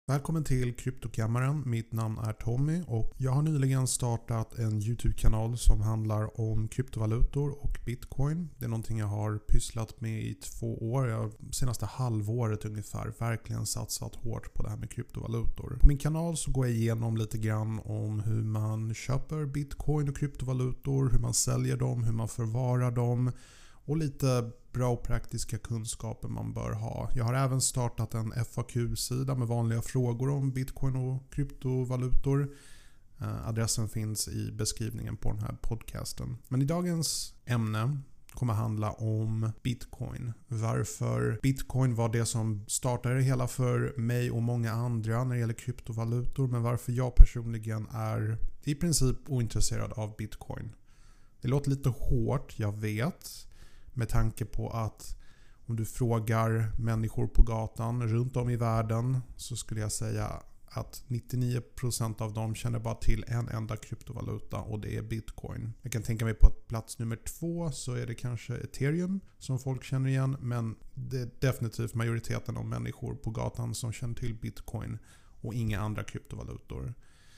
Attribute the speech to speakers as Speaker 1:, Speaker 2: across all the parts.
Speaker 1: Välkommen till Kryptokammaren. Mitt namn är Tommy och jag har nyligen startat en YouTube-kanal som handlar om kryptovalutor och Bitcoin. Det är någonting jag har pysslat med i 2 år. Jag har senaste halvåret ungefär verkligen satsat hårt på det här med kryptovalutor. På min kanal så går jag igenom lite grann om hur man köper Bitcoin och kryptovalutor, hur man säljer dem, hur man förvarar dem och lite bra och praktiska kunskaper man bör ha. Jag har även startat en FAQ-sida med vanliga frågor om Bitcoin och kryptovalutor. Adressen finns i beskrivningen på den här podcasten. Men i dagens ämne kommer handla om Bitcoin. Varför Bitcoin var det som startade det hela för mig och många andra när det gäller kryptovalutor. Men varför jag personligen är i princip ointresserad av Bitcoin. Det låter lite hårt, jag vet. Med tanke på att om du frågar människor på gatan runt om i världen så skulle jag säga att 99% av dem känner bara till en enda kryptovaluta och det är Bitcoin. Jag kan tänka mig på att plats nummer 2 så är det kanske Ethereum som folk känner igen, men det är definitivt majoriteten av människor på gatan som känner till Bitcoin och inga andra kryptovalutor.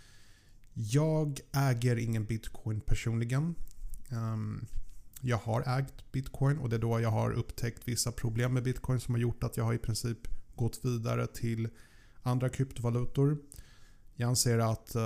Speaker 1: Jag äger ingen Bitcoin personligen. Jag har ägt Bitcoin och det är då jag har upptäckt vissa problem med Bitcoin som har gjort att jag har i princip gått vidare till andra kryptovalutor. Jag anser att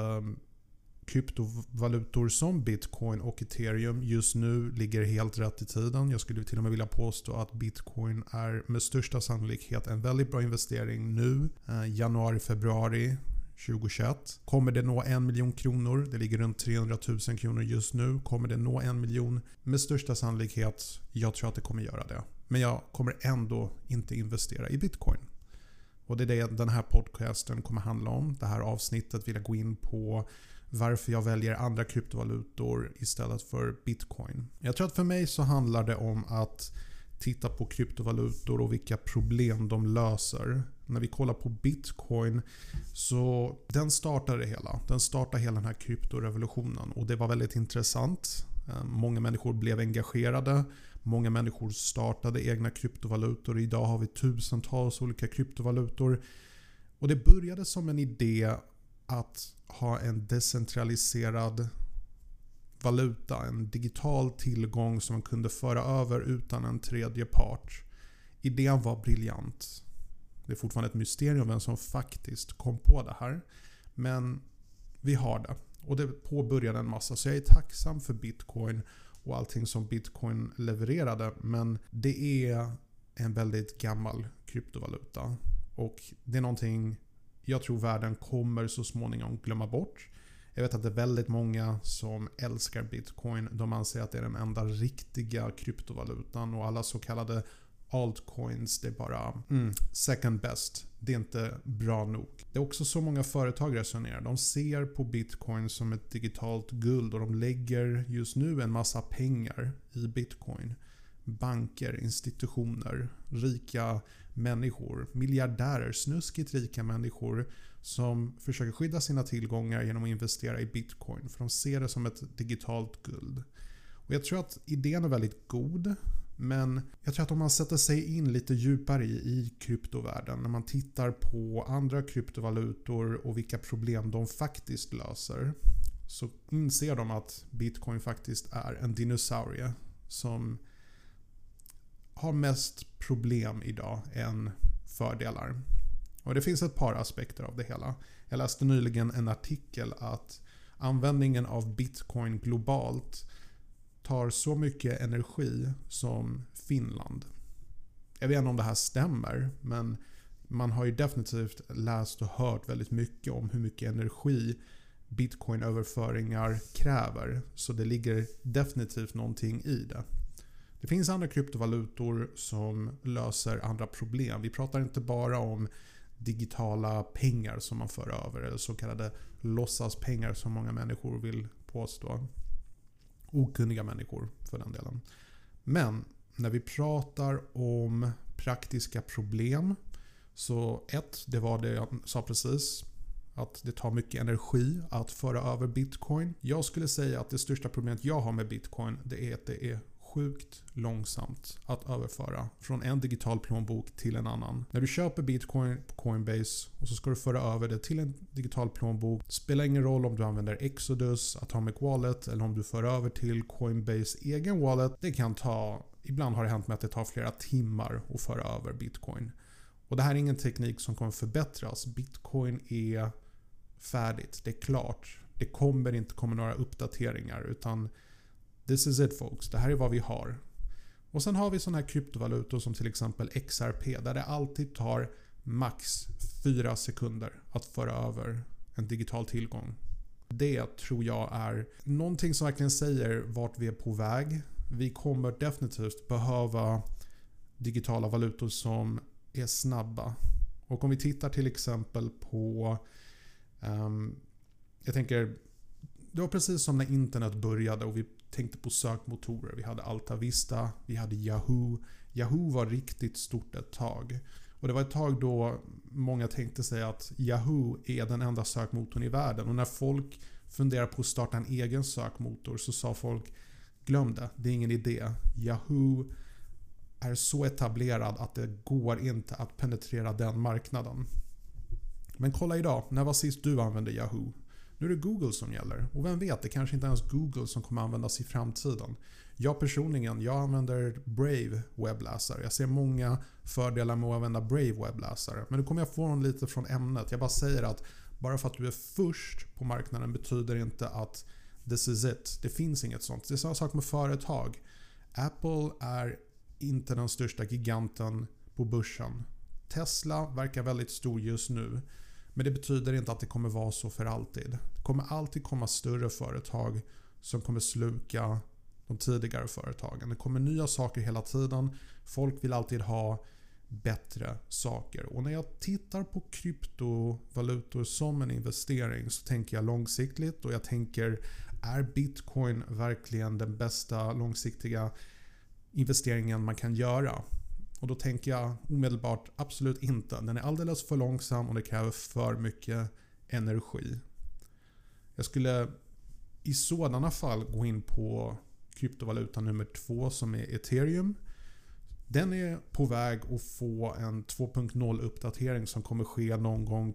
Speaker 1: kryptovalutor som Bitcoin och Ethereum just nu ligger helt rätt i tiden. Jag skulle till och med vilja påstå att Bitcoin är med största sannolikhet en väldigt bra investering nu, januari-februari 2021. Kommer det nå 1 miljon kronor? Det ligger runt 300 000 kronor just nu. Kommer det nå 1 miljon? Med största sannolikhet, jag tror att det kommer göra det. Men jag kommer ändå inte investera i Bitcoin. Och det är det den här podcasten kommer handla om. Det här avsnittet vill jag gå in på varför jag väljer andra kryptovalutor istället för Bitcoin. Jag tror att för mig så handlar det om att titta på kryptovalutor och vilka problem de löser. När vi kollar på Bitcoin så den startade hela. Den startade hela den här kryptorevolutionen och det var väldigt intressant. Många människor blev engagerade. Många människor startade egna kryptovalutor. Idag har vi tusentals olika kryptovalutor. Och det började som en idé att ha en decentraliserad valuta, en digital tillgång som man kunde föra över utan en tredje part. Idén var briljant. Det är fortfarande ett mysterium vem som faktiskt kom på det här. Men vi har det. Och det påbörjade en massa. Så jag är tacksam för Bitcoin och allting som Bitcoin levererade. Men det är en väldigt gammal kryptovaluta. Och det är någonting jag tror världen kommer så småningom glömma bort. Jag vet att det är väldigt många som älskar Bitcoin. De anser att det är den enda riktiga kryptovalutan och alla så kallade altcoins, det är bara second best. Det är inte bra nog. Det är också så många företag resonerar. De ser på Bitcoin som ett digitalt guld och de lägger just nu en massa pengar i Bitcoin. Banker, institutioner, rika människor, miljardärer, snuskigt rika människor som försöker skydda sina tillgångar genom att investera i Bitcoin. För de ser det som ett digitalt guld. Och jag tror att idén är väldigt god. Men jag tror att om man sätter sig in lite djupare i kryptovärlden, när man tittar på andra kryptovalutor och vilka problem de faktiskt löser, så inser de att Bitcoin faktiskt är en dinosaurie som har mest problem idag än fördelar. Och det finns ett par aspekter av det hela. Jag läste nyligen en artikel att användningen av Bitcoin globalt tar så mycket energi som Finland. Jag vet inte om det här stämmer, men man har ju definitivt läst och hört väldigt mycket om hur mycket energi Bitcoin-överföringar kräver. Så det ligger definitivt någonting i det. Det finns andra kryptovalutor som löser andra problem. Vi pratar inte bara om digitala pengar som man för över eller så kallade låtsaspengar som många människor vill påstå. Okunniga människor för den delen. Men när vi pratar om praktiska problem så det var det jag sa precis, att det tar mycket energi att föra över Bitcoin. Jag skulle säga att det största problemet jag har med Bitcoin, det är att det är sjukt långsamt att överföra från en digital plånbok till en annan. När du köper Bitcoin på Coinbase och så ska du föra över det till en digital plånbok. Spelar ingen roll om du använder Exodus, Atomic Wallet eller om du för över till Coinbase egen wallet. Det kan ta, ibland har det hänt med att det tar flera timmar att föra över Bitcoin. Och det här är ingen teknik som kommer förbättras. Bitcoin är färdigt, det är klart. Det kommer inte komma några uppdateringar utan this is it folks. Det här är vad vi har. Och sen har vi sådana här kryptovalutor som till exempel XRP där det alltid tar max 4 sekunder att föra över en digital tillgång. Det tror jag är någonting som verkligen säger vart vi är på väg. Vi kommer definitivt behöva digitala valutor som är snabba. Och om vi tittar till exempel på jag tänker, det var precis som när internet började och vi tänkte på sökmotorer. Vi hade Alta Vista, vi hade Yahoo. Yahoo var riktigt stort ett tag. Och det var ett tag då många tänkte sig att Yahoo är den enda sökmotorn i världen. Och när folk funderar på att starta en egen sökmotor så sa folk, glöm det är ingen idé. Yahoo är så etablerad att det går inte att penetrera den marknaden. Men kolla idag, när var sist du använde Yahoo? Nu är det Google som gäller. Och vem vet, det kanske inte ens Google som kommer användas i framtiden. Jag personligen, jag använder Brave webbläsare. Jag ser många fördelar med att använda Brave webbläsare. Men nu kommer jag få lite från ämnet. Jag bara säger att bara för att du är först på marknaden betyder inte att this is it. Det finns inget sånt. Det är samma sak med företag. Apple är inte den största giganten på börsen. Tesla verkar väldigt stor just nu. Men det betyder inte att det kommer vara så för alltid. Det kommer alltid komma större företag som kommer sluka de tidigare företagen. Det kommer nya saker hela tiden. Folk vill alltid ha bättre saker. Och när jag tittar på kryptovalutor som en investering så tänker jag långsiktigt. Och jag tänker, är Bitcoin verkligen den bästa långsiktiga investeringen man kan göra? Och då tänker jag omedelbart absolut inte. Den är alldeles för långsam och det kräver för mycket energi. Jag skulle i sådana fall gå in på kryptovaluta nummer 2 som är Ethereum. Den är på väg att få en 2.0 uppdatering som kommer ske någon gång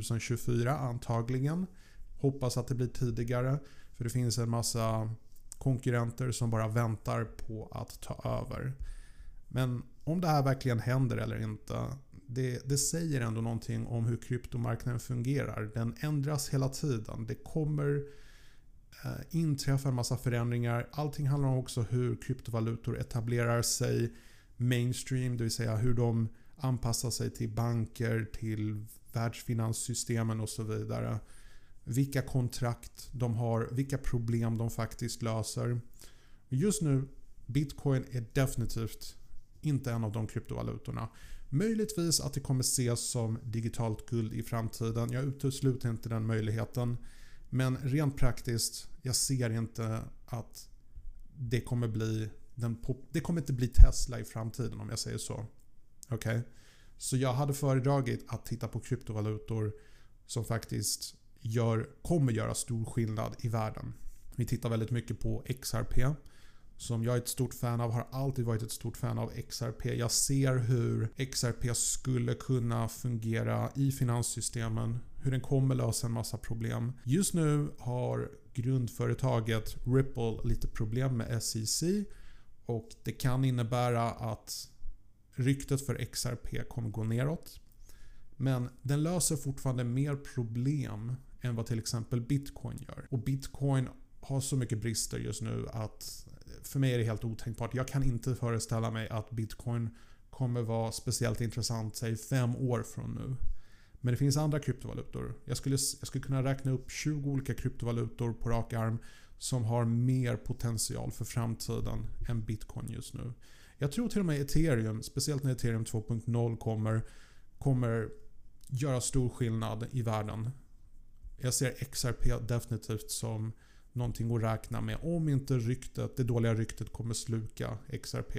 Speaker 1: 2024 antagligen. Hoppas att det blir tidigare för det finns en massa konkurrenter som bara väntar på att ta över. Men om det här verkligen händer eller inte, det säger ändå någonting om hur kryptomarknaden fungerar. Den ändras hela tiden. Det kommer inträffa en massa förändringar. Allting handlar om också hur kryptovalutor etablerar sig mainstream, det vill säga hur de anpassar sig till banker, till världsfinanssystemen och så vidare. Vilka kontrakt de har, vilka problem de faktiskt löser. Just nu, Bitcoin är definitivt inte en av de kryptovalutorna. Möjligtvis att det kommer ses som digitalt guld i framtiden. Jag utesluter inte den möjligheten. Men rent praktiskt, jag ser inte att det kommer bli det kommer inte bli Tesla i framtiden om jag säger så. Okej? Så jag hade föredragit att titta på kryptovalutor som faktiskt kommer göra stor skillnad i världen. Vi tittar väldigt mycket på XRP. Som jag är ett stort fan av, har alltid varit ett stort fan av XRP. Jag ser hur XRP skulle kunna fungera i finanssystemen. Hur den kommer lösa en massa problem. Just nu har grundföretaget Ripple lite problem med SEC. Och det kan innebära att ryktet för XRP kommer gå neråt. Men den löser fortfarande mer problem än vad till exempel Bitcoin gör. Och Bitcoin har så mycket brister just nu att för mig är det helt otänkbart. Jag kan inte föreställa mig att Bitcoin kommer vara speciellt intressant, säg 5 år från nu. Men det finns andra kryptovalutor. Jag skulle kunna räkna upp 20 olika kryptovalutor på rak arm som har mer potential för framtiden än Bitcoin just nu. Jag tror till och med Ethereum, speciellt när Ethereum 2.0 kommer göra stor skillnad i världen. Jag ser XRP definitivt som någonting att räkna med om inte det dåliga ryktet kommer sluka XRP.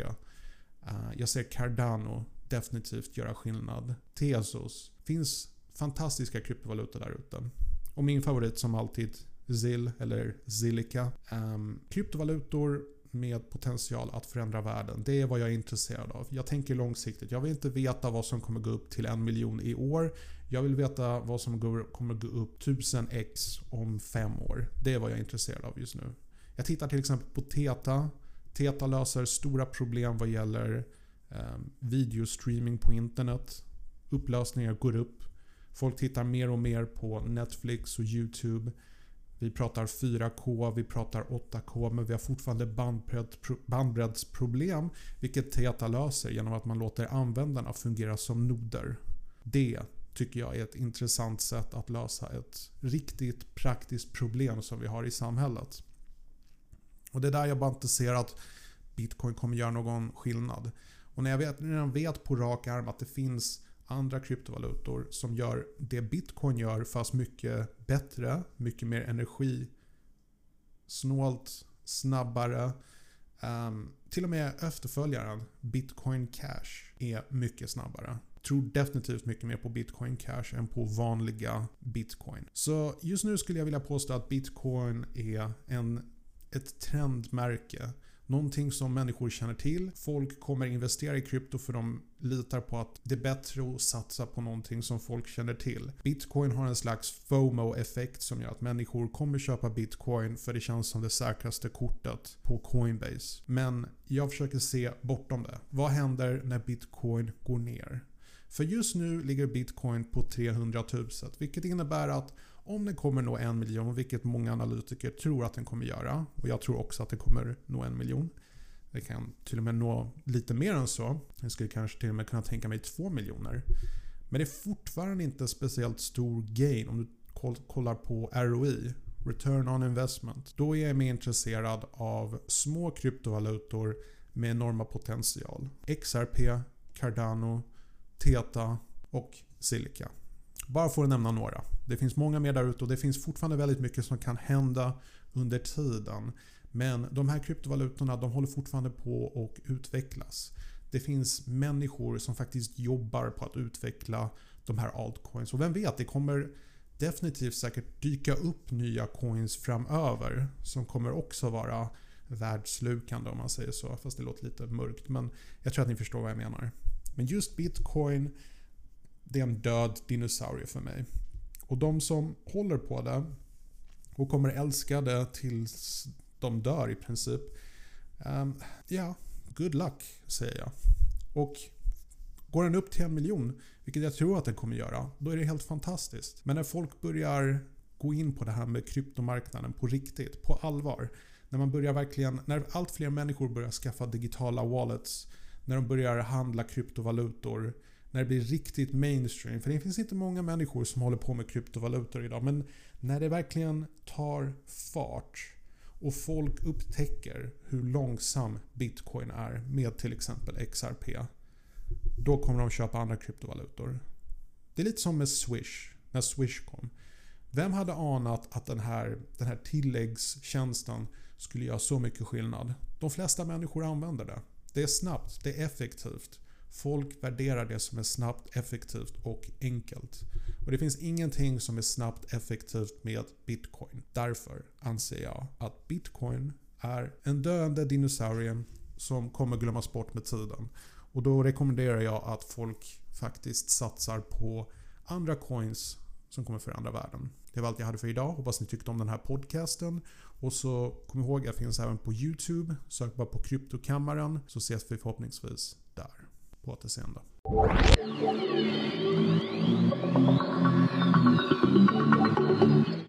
Speaker 1: Jag ser Cardano definitivt göra skillnad. Tezos. Finns fantastiska kryptovalutor där ute. Och min favorit som alltid ZIL eller Zilliqa. Kryptovalutor med potential att förändra världen. Det är vad jag är intresserad av. Jag tänker långsiktigt. Jag vill inte veta vad som kommer gå upp till 1 miljon i år. Jag vill veta vad som kommer gå upp 1000x om 5 år. Det är vad jag är intresserad av just nu. Jag tittar till exempel på Theta. Theta löser stora problem vad gäller videostreaming på internet. Upplösningar går upp. Folk tittar mer och mer på Netflix och YouTube. Vi pratar 4K, vi pratar 8K, men vi har fortfarande bandbreddsproblem, vilket Theta löser genom att man låter användarna fungera som noder. Det tycker jag är ett intressant sätt att lösa ett riktigt praktiskt problem som vi har i samhället. Och det är där jag bara inte ser att Bitcoin kommer göra någon skillnad. Och när jag redan vet på rak arm att det finns andra kryptovalutor som gör det Bitcoin gör fast mycket bättre, mycket mer energisnålt, snabbare. Till och med efterföljaren Bitcoin Cash är mycket snabbare. Jag tror definitivt mycket mer på Bitcoin Cash än på vanliga Bitcoin. Så just nu skulle jag vilja påstå att Bitcoin är ett trendmärke. Någonting som människor känner till. Folk kommer investera i krypto för de litar på att det är bättre att satsa på någonting som folk känner till. Bitcoin har en slags FOMO-effekt som gör att människor kommer köpa Bitcoin för det känns som det säkraste kortet på Coinbase. Men jag försöker se bortom det. Vad händer när Bitcoin går ner? För just nu ligger Bitcoin på 300 000, vilket innebär att om den kommer nå 1 miljon, vilket många analytiker tror att den kommer göra, och jag tror också att det kommer nå 1 miljon. Det kan till och med nå lite mer än så. Jag skulle kanske till och med kunna tänka mig 2 miljoner. Men det är fortfarande inte speciellt stor gain om du kollar på ROI, Return on Investment. Då är jag mer intresserad av små kryptovalutor med enorma potential. XRP, Cardano, Theta och Silica. Bara för att nämna några. Det finns många mer där ute och det finns fortfarande väldigt mycket som kan hända under tiden. Men de här kryptovalutorna, de håller fortfarande på att utvecklas. Det finns människor som faktiskt jobbar på att utveckla de här altcoins. Och vem vet, det kommer definitivt säkert dyka upp nya coins framöver som kommer också vara världslukande om man säger så. Fast det låter lite mörkt, men jag tror att ni förstår vad jag menar. Men just Bitcoin, det är en död dinosaurie för mig. Och de som håller på det och kommer älska det tills de dör i princip. Good luck säger jag. Och går den upp till 1 miljon, vilket jag tror att den kommer göra, då är det helt fantastiskt. Men när folk börjar gå in på det här med kryptomarknaden på riktigt, på allvar. När allt fler människor börjar skaffa digitala wallets, när de börjar handla kryptovalutor, när det blir riktigt mainstream. För det finns inte många människor som håller på med kryptovalutor idag. Men när det verkligen tar fart och folk upptäcker hur långsam Bitcoin är med till exempel XRP. Då kommer de köpa andra kryptovalutor. Det är lite som med Swish. När Swish kom. Vem hade anat att den här tilläggstjänsten skulle göra så mycket skillnad? De flesta människor använder det. Det är snabbt, det är effektivt. Folk värderar det som är snabbt, effektivt och enkelt. Och det finns ingenting som är snabbt, effektivt med Bitcoin. Därför anser jag att Bitcoin är en döende dinosaurie som kommer glömmas bort med tiden. Och då rekommenderar jag att folk faktiskt satsar på andra coins som kommer förändra världen. Det var allt jag hade för idag. Hoppas ni tyckte om den här podcasten. Och så kom ihåg, jag finns även på YouTube. Sök bara på Kryptokammaren så ses vi förhoppningsvis där. På återseende.